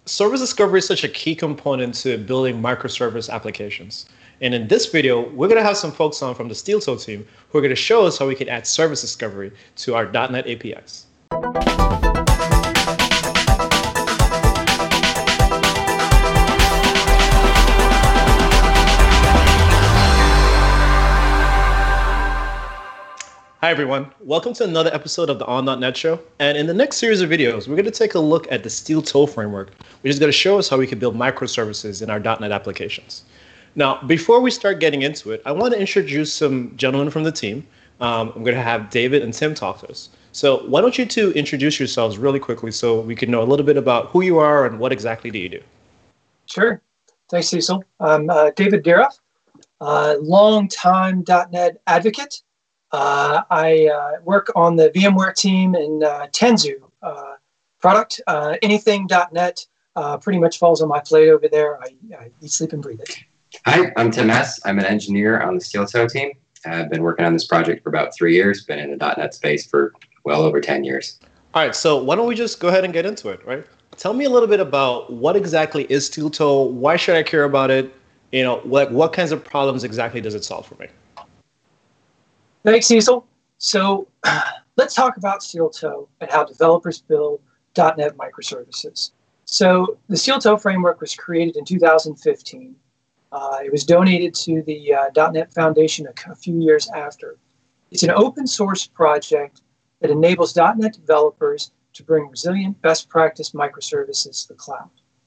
Service discovery is such a key component to building microservice applications. And in this video, we're going to have some folks on from the SteelToe team who are going to show us how we can add service discovery to our .NET APIs. Hi everyone, welcome to another episode of the On.NET Show. And in the next series of videos, we're going to take a look at the SteelToe framework, which is going to show us how we can build microservices in our .NET applications. Now, before we start getting into it, I want to introduce some gentlemen from the team. I'm going to have David and Tim talk to us. So why don't you two introduce yourselves really quickly so we can know a little bit about who you are and what exactly do you do? Sure. Thanks, Cecil. I'm David Daroff, longtime .NET advocate. I work on the VMware team in Tanzu product. Anything .NET pretty much falls on my plate over there. I eat, sleep, and breathe it. Hi, I'm Tim Hess. I'm an engineer on the SteelToe team. I've been working on this project for about 3 years, been in the .NET space for well over 10 years. All right, so why don't we just go ahead and get into it, right? Tell me a little bit about what exactly is SteelToe, why should I care about it? You know, what kinds of problems exactly does it solve for me? Thanks, Cecil. So let's talk about SteelToe and how developers build .NET microservices. So the SteelToe framework was created in 2015. It was donated to the .NET Foundation a few years after. It's an open source project that enables .NET developers to bring resilient best practice microservices to the cloud.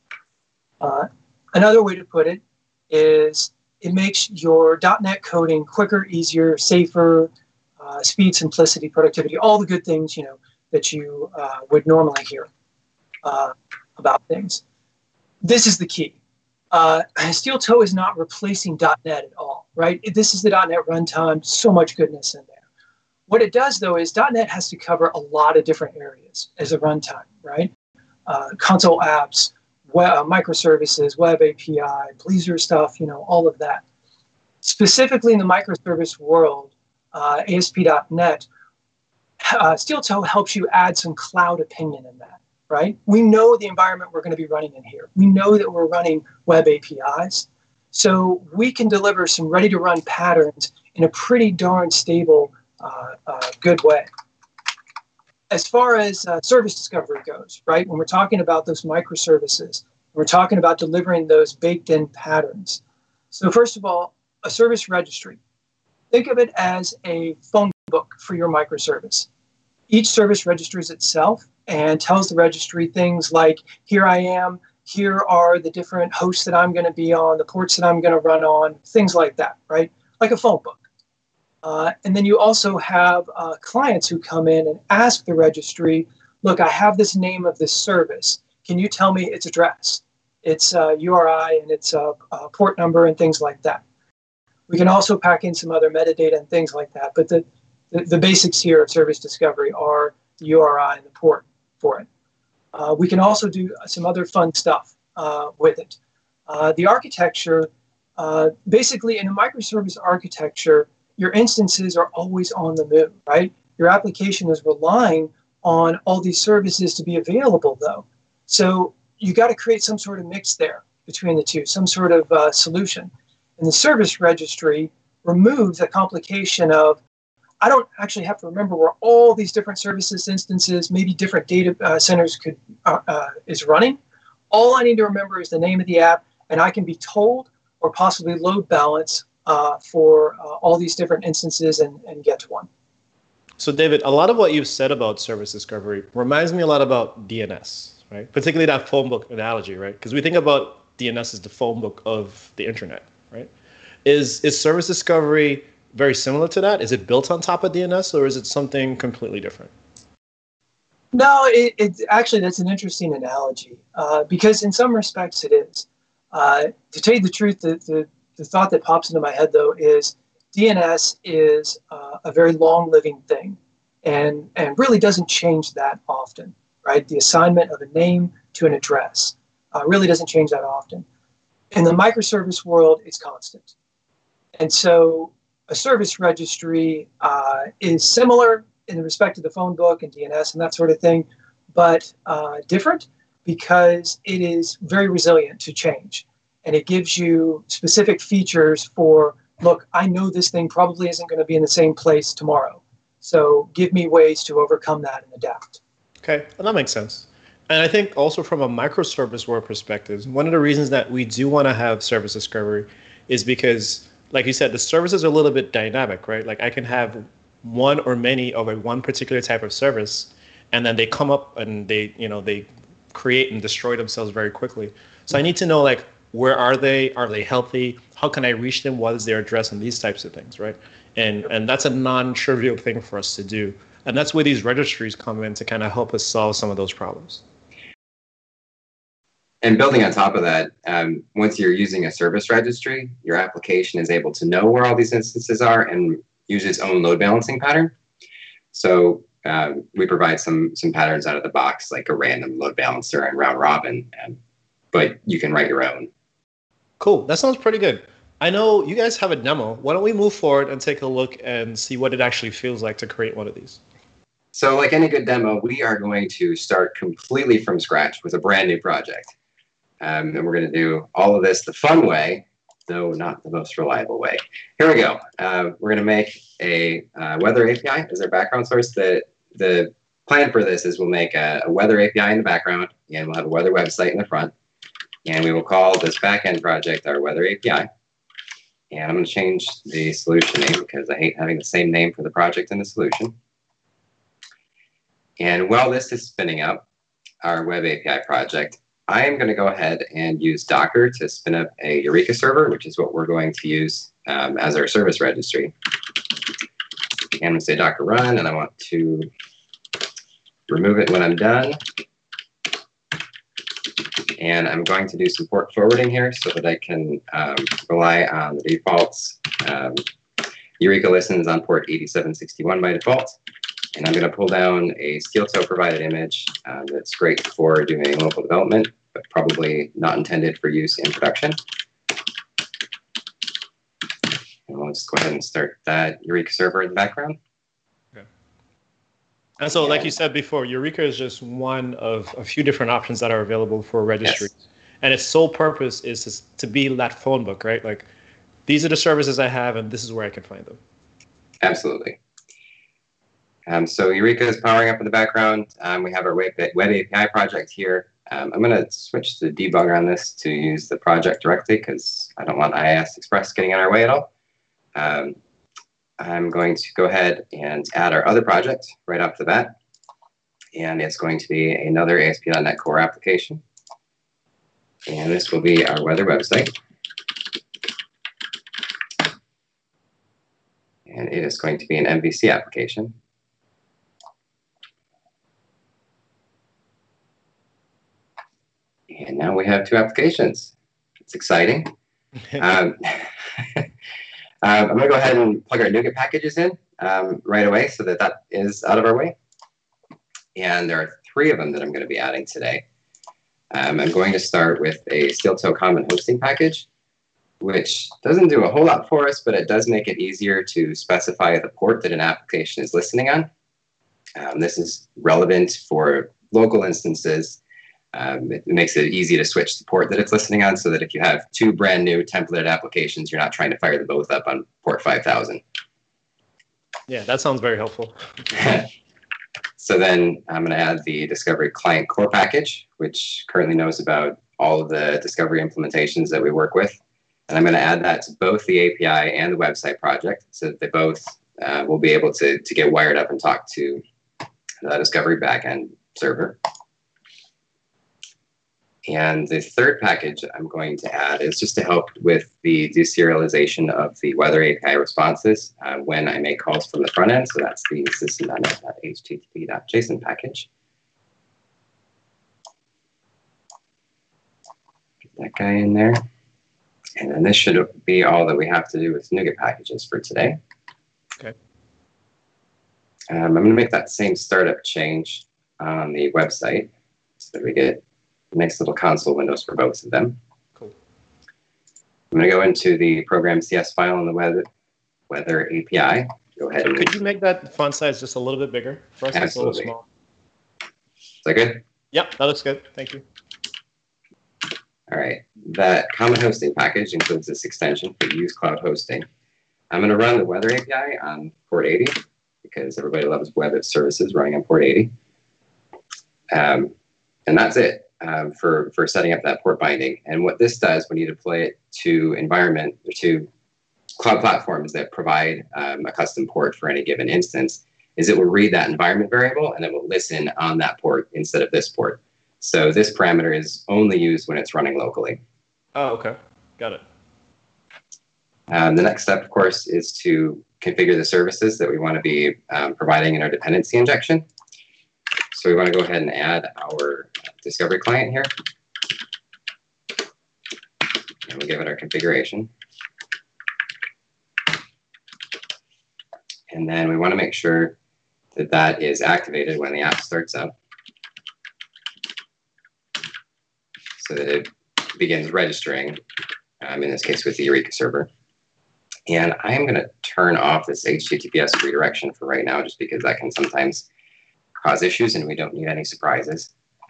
Another way to put it is it makes your .NET coding quicker, easier, safer, speed, simplicity, productivity, all the good things, that you would normally hear about things. This is the key. SteelToe is not replacing .NET at all, right? This is the .NET runtime, so much goodness in there. What it does, though, is .NET has to cover a lot of different areas as a runtime, right? Console apps, microservices, web API, Blazor stuff, all of that. Specifically in the microservice world, ASP.NET, SteelToe helps you add some cloud opinion in that, right? We know the environment we're going to be running in here. We know that we're running web APIs. So we can deliver some ready-to-run patterns in a pretty darn stable, good way. As far as service discovery goes, right, when we're talking about those microservices, we're talking about delivering those baked-in patterns. So first of all, a service registry. Think of it as a phone book for your microservice. Each service registers itself and tells the registry things like, here I am, here are the different hosts that I'm going to be on, the ports that I'm going to run on, things like that, right? Like a phone book. And then you also have clients who come in and ask the registry, look, I have this name of this service. Can you tell me its address, its URI, and its port number and things like that? We can also pack in some other metadata and things like that. But the basics here of service discovery are the URI and the port for it. We can also do some other fun stuff with it. The architecture, basically in a microservice architecture, your instances are always on the move, right? Your application is relying on all these services to be available, though. So you got to create some sort of mix there between the two, some sort of solution. And the service registry removes the complication of, I don't actually have to remember where all these different services instances, maybe different data centers is running. All I need to remember is the name of the app, and I can be told or possibly load balance for all these different instances and get to one. So David, a lot of what you've said about service discovery reminds me a lot about DNS, right? Particularly that phone book analogy, right? Because we think about DNS as the phone book of the internet, right? Is service discovery very similar to that? Is it built on top of DNS, or is it something completely different? No, it actually, that's an interesting analogy because in some respects it is. To tell you the truth, the thought that pops into my head, though, is DNS is a very long-living thing and really doesn't change that often, right? The assignment of a name to an address really doesn't change that often. In the microservice world, it's constant. And so a service registry is similar in respect to the phone book and DNS and that sort of thing, but different. because it is very resilient to change. And it gives you specific features for, look, I know this thing probably isn't going to be in the same place tomorrow. So give me ways to overcome that and adapt. Okay, well, that makes sense. And I think also from a microservice world perspective, one of the reasons that we do want to have service discovery is because, like you said, the services are a little bit dynamic, right? Like I can have one or many of one particular type of service, and then they come up and they create and destroy themselves very quickly. So I need to know, like, where are they? Are they healthy? How can I reach them? What is their address? And these types of things, right? And that's a non-trivial thing for us to do. And that's where these registries come in to kind of help us solve some of those problems. And building on top of that, once you're using a service registry, your application is able to know where all these instances are and use its own load balancing pattern. So we provide some patterns out of the box, like a random load balancer and round robin, but you can write your own. Cool. That sounds pretty good. I know you guys have a demo. Why don't we move forward and take a look and see what it actually feels like to create one of these? So like any good demo, we are going to start completely from scratch with a brand new project. And we're going to do all of this the fun way, though not the most reliable way. Here we go. We're going to make a weather API as our background source. The plan for this is we'll make a weather API in the background, and we'll have a weather website in the front. And we will call this backend project our weather API. And I'm going to change the solution name because I hate having the same name for the project and the solution. And while this is spinning up our web API project, I am going to go ahead and use Docker to spin up a Eureka server, which is what we're going to use as our service registry. And I'm going to say Docker run, and I want to remove it when I'm done. And I'm going to do some port forwarding here so that I can rely on the defaults. Eureka listens on port 8761 by default. And I'm going to pull down a SteelToe provided image that's great for doing local development, but probably not intended for use in production. And we'll just go ahead and start that Eureka server in the background. Okay. And so, like you said before, Eureka is just one of a few different options that are available for registries. Yes. And its sole purpose is to be that phone book, right? Like, these are the services I have, and this is where I can find them. Absolutely. So Eureka is powering up in the background. We have our web API project here. I'm going to switch the debugger on this to use the project directly because I don't want IIS Express getting in our way at all. I'm going to go ahead and add our other project right off the bat. And it's going to be another ASP.NET Core application. And this will be our weather website. And it is going to be an MVC application. And now we have two applications. It's exciting. I'm going to go ahead and plug our NuGet packages in right away so that that is out of our way. And there are three of them that I'm going to be adding today. I'm going to start with a SteelToe common hosting package, which doesn't do a whole lot for us, but it does make it easier to specify the port that an application is listening on. This is relevant for local instances. It makes it easy to switch the port that it's listening on so that if you have two brand new templated applications, you're not trying to fire them both up on port 5000. Yeah, that sounds very helpful. So then I'm going to add the Discovery Client Core package, which currently knows about all of the Discovery implementations that we work with. And I'm going to add that to both the API and the website project so that they both will be able to get wired up and talk to the Discovery backend server. And the third package I'm going to add is just to help with the deserialization of the weather API responses when I make calls from the front end. So that's the system.net.http.json package. Get that guy in there. And then this should be all that we have to do with NuGet packages for today. Okay. I'm going to make that same startup change on the website so that we get nice little console windows for both of them. Cool. I'm going to go into the program CS file in the weather API. Go ahead. Could you make that font size just a little bit bigger for us? Absolutely. It's a little small. Is that good? Yep, that looks good. Thank you. All right. That common hosting package includes this extension for use cloud hosting. I'm going to run the weather API on port 80 because everybody loves web services running on port 80. And that's it for setting up that port binding. And what this does when you deploy it to environment or to cloud platforms that provide a custom port for any given instance is it will read that environment variable and it will listen on that port instead of this port. So this parameter is only used when it's running locally. Oh, okay. Got it. The next step, of course, is to configure the services that we want to be providing in our dependency injection. So we want to go ahead and add our discovery client here. And we'll give it our configuration. And then we want to make sure that that is activated when the app starts up, so that it begins registering, in this case with the Eureka server. And I'm going to turn off this HTTPS redirection for right now, just because that can sometimes cause issues and we don't need any surprises.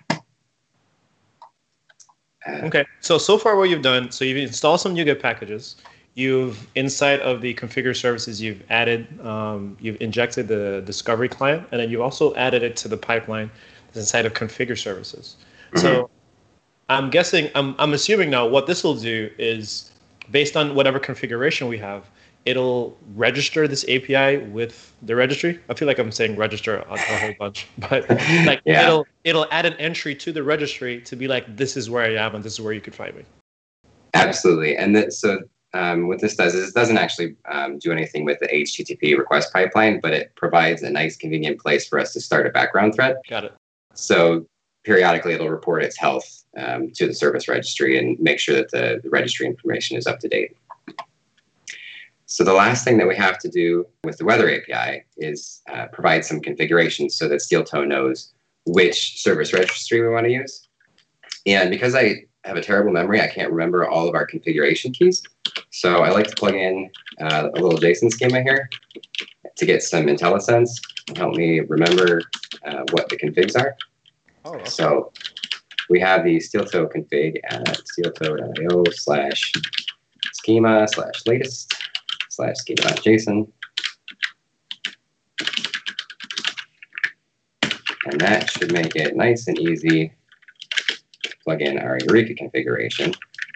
Okay, so far what you've done, so you've installed some NuGet packages. You've, inside of the configure services, you've added, you've injected the discovery client, and then you also added it to the pipeline inside of configure services. Mm-hmm. So I'm guessing, I'm assuming now what this will do is, based on whatever configuration we have, it'll register this API with the registry. I feel like I'm saying register a whole bunch, but like yeah. it'll add an entry to the registry to be like, this is where I am and this is where you could find me. Absolutely, and so what this does is it doesn't actually do anything with the HTTP request pipeline, but it provides a nice convenient place for us to start a background thread. Got it. So periodically it'll report its health to the service registry and make sure that the registry information is up to date. So the last thing that we have to do with the weather API is provide some configuration so that SteelToe knows which service registry we want to use. And because I have a terrible memory, I can't remember all of our configuration keys. So I like to plug in a little JSON schema here to get some IntelliSense and help me remember what the configs are. Oh, okay. So we have the SteelToe config at steeltoe.io/schema/latest/schema.json. And that should make it nice and easy to plug in our Eureka configuration.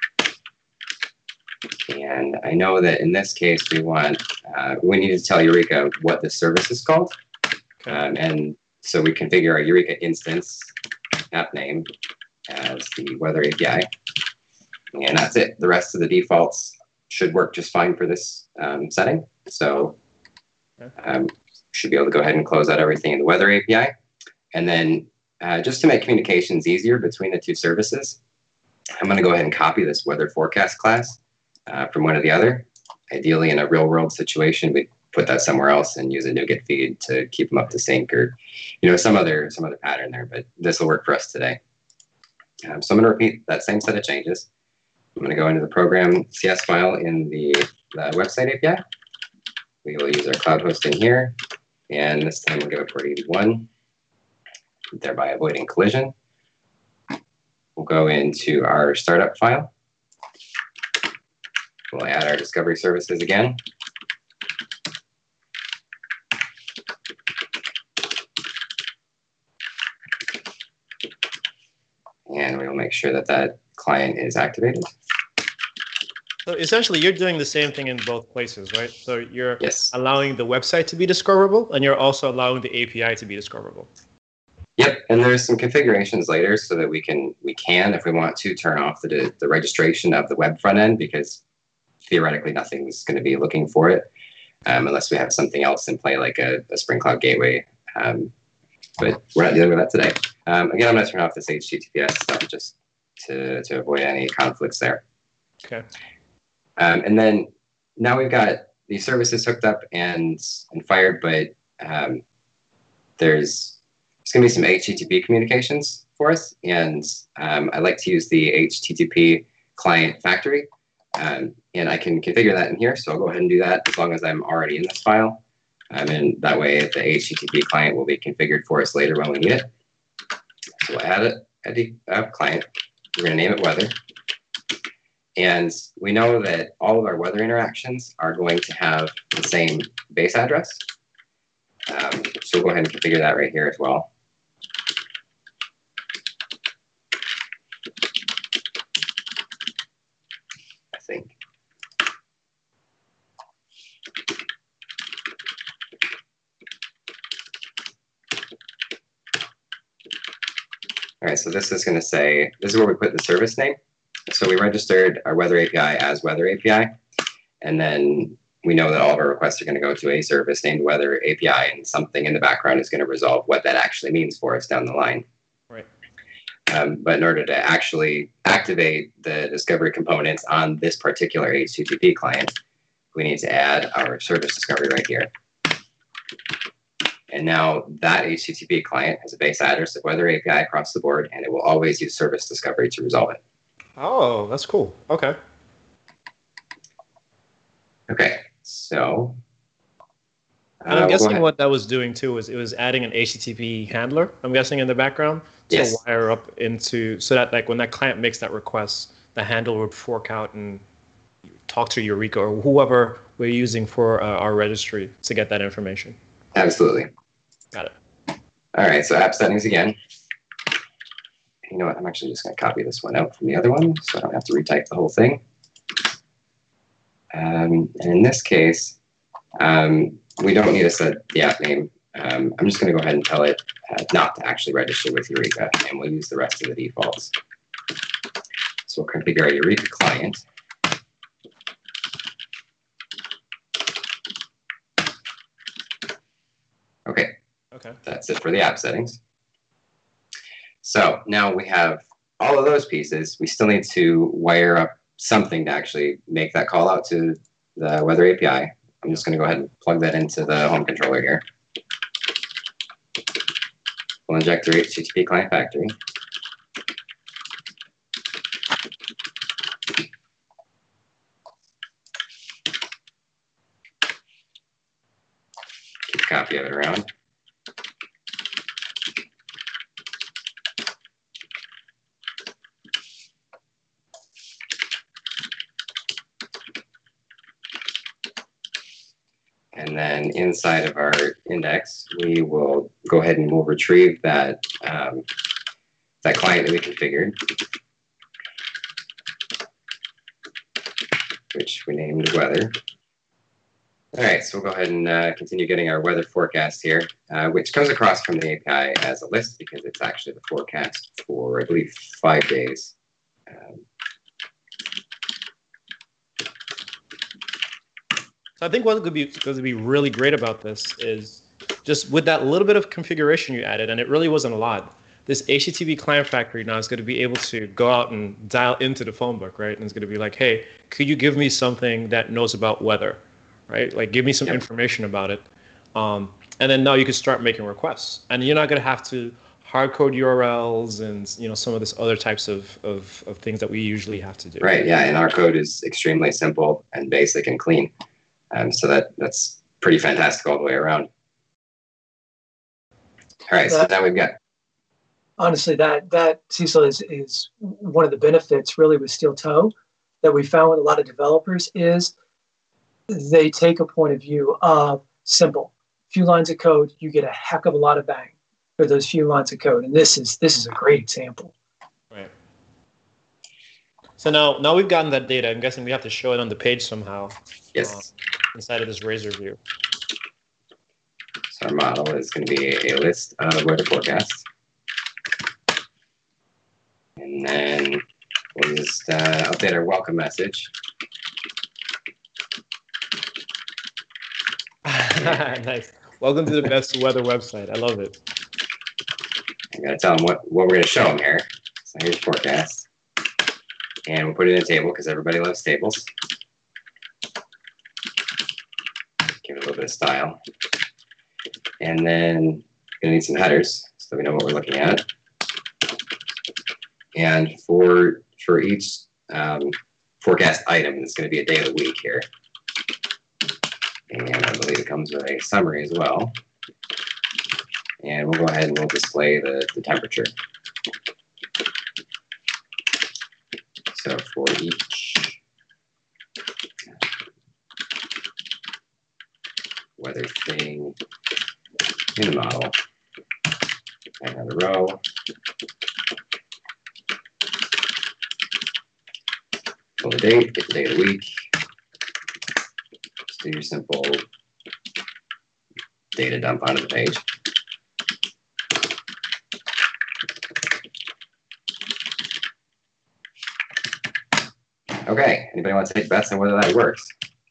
And I know that in this case, we need to tell Eureka what the service is called. Okay. And so we configure our Eureka instance app name as the weather API. And that's it. The rest of the defaults should work just fine for this setting. So should be able to go ahead and close out everything in the weather API. And then just to make communications easier between the two services, I'm going to go ahead and copy this weather forecast class from one to the other. Ideally, in a real-world situation, we'd put that somewhere else and use a NuGet feed to keep them up to sync, or some other pattern there. But this will work for us today. So I'm going to repeat that same set of changes. I'm going to go into the program CS file in the website API. We will use our cloud hosting here, and this time we'll give it port 81, thereby avoiding collision. We'll go into our startup file. We'll add our discovery services again. And we will make sure that that client is activated. So essentially, you're doing the same thing in both places, right? So you're yes. allowing the website to be discoverable, and you're also allowing the API to be discoverable. Yep, and there's some configurations later so that we can, if we want to, turn off the registration of the web front end, because theoretically nothing's going to be looking for it unless we have something else in play, like a Spring Cloud Gateway. But we're not dealing with that today. Again, I'm going to turn off this HTTPS stuff just to avoid any conflicts there. Okay. And then now we've got these services hooked up and fired, but there's going to be some HTTP communications for us, and I like to use the HTTP client factory, and I can configure that in here. So I'll go ahead and do that as long as I'm already in this file. And that way the HTTP client will be configured for us later when we need it. So we'll add a client. We're going to name it weather. And we know that all of our weather interactions are going to have the same base address. So we'll go ahead and configure that right here as well. I think. All right, so this is going to say, this is where we put the service name. So we registered our weather API as weather API, and then we know that all of our requests are going to go to a service named weather API, and something in the background is going to resolve what that actually means for us down the line. Right. But in order to actually activate the discovery components on this particular HTTP client, we need to add our service discovery right here. And now that HTTP client has a base address of weather API across the board, and it will always use service discovery to resolve it. Oh, that's cool. Okay. Okay, so. And I'm guessing what that was doing too was it was adding an HTTP handler, I'm guessing, in the background to wire up into, so that like when that client makes that request, the handler would fork out and talk to Eureka or whoever we're using for our registry to get that information. Absolutely. Got it. All right, so app settings again. You know what, I'm actually just going to copy this one out from the other one so I don't have to retype the whole thing. And in this case, we don't need to set the app name. I'm just going to go ahead and tell it not to actually register with Eureka, and we'll use the rest of the defaults. So we'll configure our Eureka client. Okay. Okay. That's it for the app settings. So now we have all of those pieces. We still need to wire up something to actually make that call out to the weather API. I'm just going to go ahead and plug that into the home controller here. We'll inject our HTTP client factory. Keep a copy of it around. And then inside of our index, we will go ahead and we'll retrieve that, that client that we configured, which we named weather. All right, so we'll go ahead and continue getting our weather forecast here, which comes across from the API as a list because it's actually the forecast for, I believe, 5 days. So I think what could be really great about this is just with that little bit of configuration you added, and it really wasn't a lot, this HTTP client factory now is going to be able to go out and dial into the phone book, right? And it's going to be like, hey, could you give me something that knows about weather, right? Like give me some information about it. And then now you can start making requests. And you're not going to have to hard code URLs and some of this other types of things that we usually have to do. Right, yeah, and our code is extremely simple and basic and clean. So that's pretty fantastic all the way around. All right, so now we've got. Honestly, that Cecil is one of the benefits really with Steel Toe that we found with a lot of developers is they take a point of view of simple. Few lines of code, you get a heck of a lot of bang for those few lines of code, and this is a great example. Right. So now we've gotten that data. I'm guessing we have to show it on the page somehow. Yes. Inside of this Razor view. So our model is going to be a list of weather forecasts. And then we'll just update our welcome message. Nice. Welcome to the best weather website. I love it. I'm going to tell them what we're going to show them here. So here's forecast. And we'll put it in a table because everybody loves tables. Give it a little bit of style. And then we're going to need some headers so we know what we're looking at. And for each forecast item, it's going to be a day of the week here. And I believe it comes with a summary as well. And we'll go ahead and we'll display the temperature. So for each weather thing in the model, and another row, pull the date, get the day of the week, just do your simple data dump onto the page. Okay, anybody want to take bets on whether that works?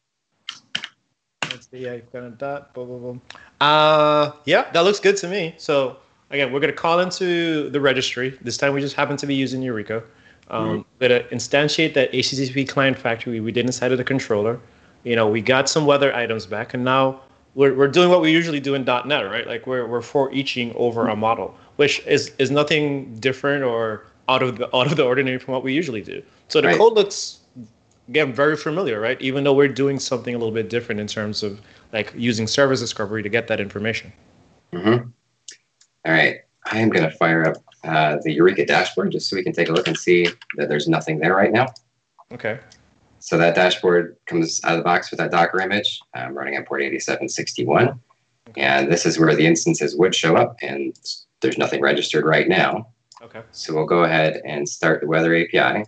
Let's see, I've got a dot, boom, boom, boom. Yeah, that looks good to me. So again, we're gonna call into the registry. This time we just happen to be using Eureka. We're gonna instantiate that HTTP client factory we did inside of the controller. We got some weather items back, and now we're doing what we usually do in .NET, right? Like we're for eaching over a model, which is nothing different or out of the ordinary from what we usually do. So the code looks, again, very familiar, right? Even though we're doing something a little bit different in terms of like using service discovery to get that information. All right, I am going to fire up the Eureka dashboard just so we can take a look and see that there's nothing there right now. Okay. So that dashboard comes out of the box with that Docker image running at port 8761. Okay. And this is where the instances would show up, and there's nothing registered right now. Okay. So we'll go ahead and start the weather API.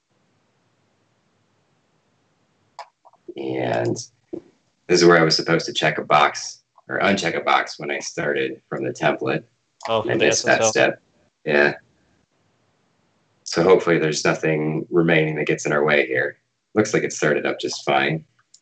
And this is where I was supposed to check a box or uncheck a box when I started from the template. Oh, and I missed that step. Yeah. So hopefully there's nothing remaining that gets in our way here. Looks like it started up just fine.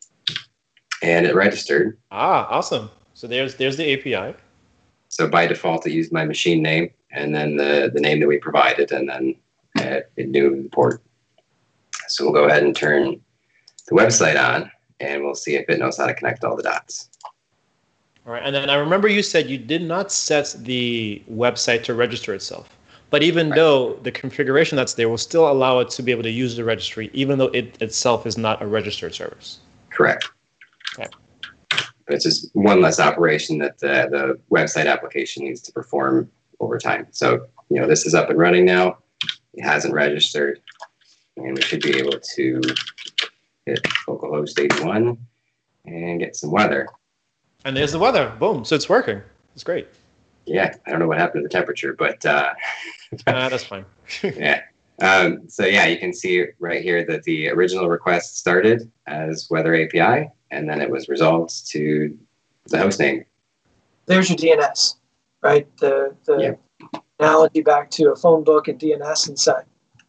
And it registered. Ah, awesome. So there's the API. So by default, it used my machine name and then the name that we provided, and then it knew the port. So we'll go ahead and turn the website on, and we'll see if it knows how to connect all the dots. All right, and then I remember you said you did not set the website to register itself. But even though the configuration that's there will still allow it to be able to use the registry, even though it itself is not a registered service. Correct. Okay. But it's just one less operation that the website application needs to perform over time. So, this is up and running now. It hasn't registered, and we should be able to hit localhost 81 and get some weather. And there's the weather. Boom. So it's working. It's great. Yeah. I don't know what happened to the temperature, but that's fine. Yeah. So yeah, you can see right here that the original request started as weather API, and then it was resolved to the host name. There's your DNS, right? The analogy back to a phone book and DNS inside.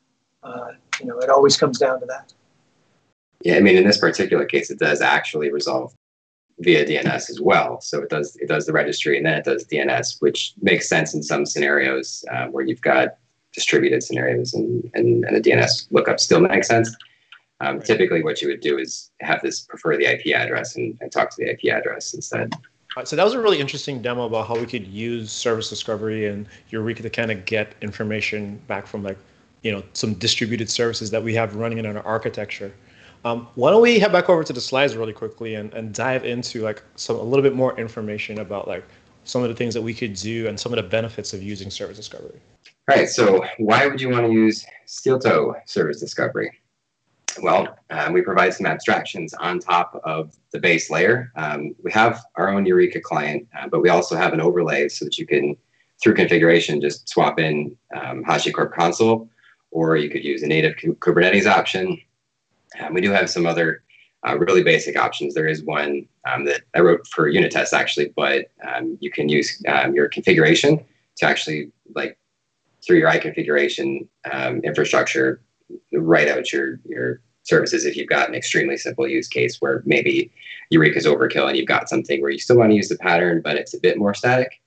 It always comes down to that. Yeah, I mean, in this particular case, it does actually resolve via DNS as well. So it does the registry, and then it does DNS, which makes sense in some scenarios where you've got distributed scenarios, and a DNS lookup still makes sense. Typically, what you would do is have this prefer the IP address and talk to the IP address instead. So that was a really interesting demo about how we could use service discovery and Eureka to kind of get information back from some distributed services that we have running in our architecture. Why don't we head back over to the slides really quickly and dive into a little bit more information about some of the things that we could do and some of the benefits of using service discovery. All right, so why would you want to use Steel Toe Service Discovery? Well, we provide some abstractions on top of the base layer. We have our own Eureka client, but we also have an overlay so that you can, through configuration, just swap in HashiCorp console, or you could use a native Kubernetes option. We do have some other really basic options. There is one that I wrote for unit tests, actually, but you can use your configuration to actually, through your iConfiguration infrastructure, write out your services if you've got an extremely simple use case where maybe Eureka's overkill and you've got something where you still want to use the pattern, but it's a bit more static.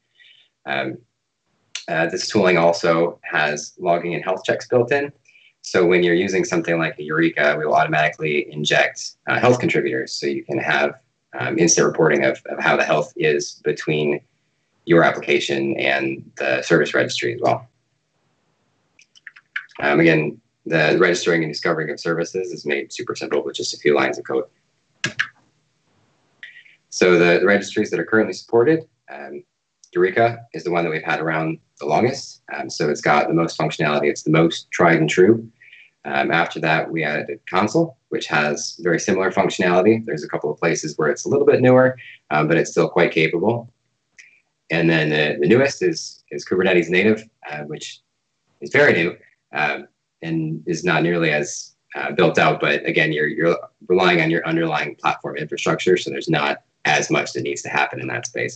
This tooling also has logging and health checks built in. So when you're using something like a Eureka, we will automatically inject health contributors. So you can have instant reporting of how the health is between your application and the service registry as well. Again, the registering and discovering of services is made super simple with just a few lines of code. So the registries that are currently supported, Eureka is the one that we've had around the longest. So it's got the most functionality. It's the most tried and true. After that, we added Console, which has very similar functionality. There's a couple of places where it's a little bit newer, but it's still quite capable. And then the newest is Kubernetes native, which is very new and is not nearly as built out. But again, you're relying on your underlying platform infrastructure, so there's not as much that needs to happen in that space.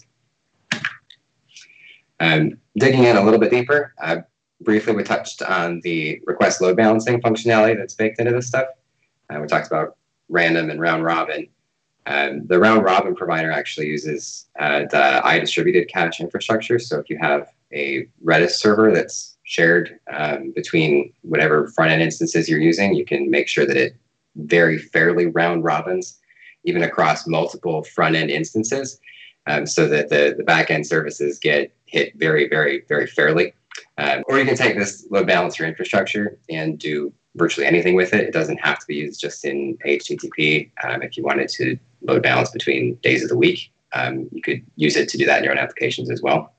Digging in a little bit deeper, briefly we touched on the request load balancing functionality that's baked into this stuff. We talked about random and round robin. The round robin provider actually uses the iDistributed cache infrastructure. So if you have a Redis server that's shared between whatever front-end instances you're using, you can make sure that it very fairly round robins even across multiple front-end instances, so that the back-end services get hit very, very, very fairly. Or you can take this load balancer infrastructure and do virtually anything with it. It doesn't have to be used just in HTTP. If you wanted to load balance between days of the week, you could use it to do that in your own applications as well.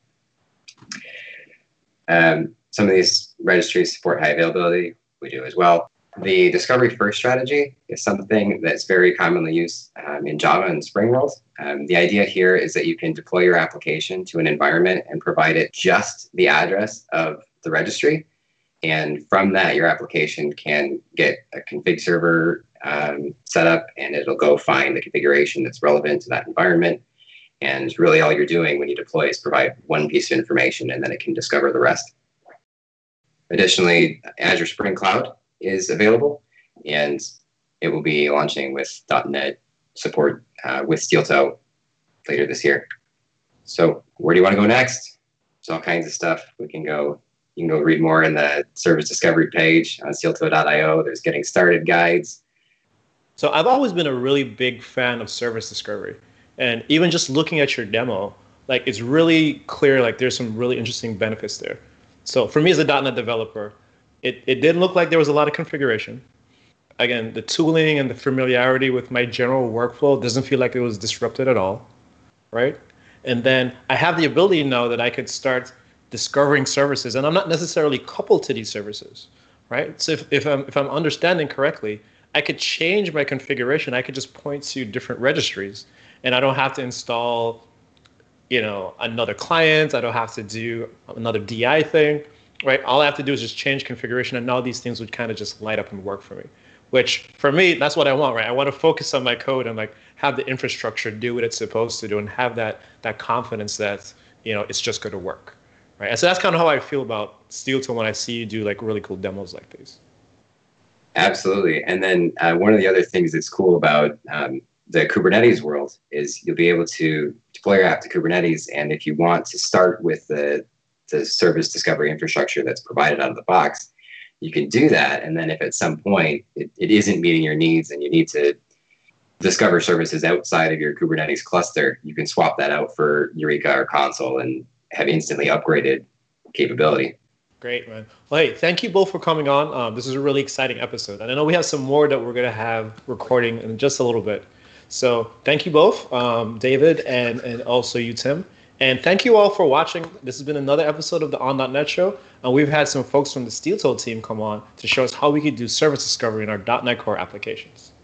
Some of these registries support high availability. We do as well. The discovery first strategy is something that's very commonly used in Java and Spring World. The idea here is that you can deploy your application to an environment and provide it just the address of the registry. And from that, your application can get a config server set up, and it'll go find the configuration that's relevant to that environment. And really all you're doing when you deploy is provide one piece of information, and then it can discover the rest. Additionally, Azure Spring Cloud is available, and it will be launching with .NET support with Steel Toe later this year. So where do you want to go next? There's all kinds of stuff. You can go read more in the service discovery page on steeltoe.io. There's getting started guides. So I've always been a really big fan of service discovery. And even just looking at your demo, like it's really clear, like there's some really interesting benefits there. So for me as a .NET developer, it didn't look like there was a lot of configuration. Again, the tooling and the familiarity with my general workflow doesn't feel like it was disrupted at all, right? And then I have the ability now that I could start discovering services, and I'm not necessarily coupled to these services, right? So if I'm understanding correctly, I could change my configuration. I could just point to different registries, and I don't have to install, another client. I don't have to do another DI thing, right? All I have to do is just change configuration, and now these things would kind of just light up and work for me. Which for me, that's what I want, right? I want to focus on my code and have the infrastructure do what it's supposed to do, and have that confidence that it's just going to work, right? And so that's kind of how I feel about Steel Toe when I see you do really cool demos like these. Absolutely, and then one of the other things that's cool about the Kubernetes world is you'll be able to deploy your app to Kubernetes, and if you want to start with the service discovery infrastructure that's provided out of the box, you can do that. And then if at some point it isn't meeting your needs and you need to discover services outside of your Kubernetes cluster, you can swap that out for Eureka or Console and have instantly upgraded capability. Great, man. Well, hey, thank you both for coming on. This is a really exciting episode. And I know we have some more that we're going to have recording in just a little bit. So thank you both, David, and also you, Tim. And thank you all for watching. This has been another episode of the On.NET Show. And we've had some folks from the Steel Toe team come on to show us how we could do service discovery in our .NET Core applications.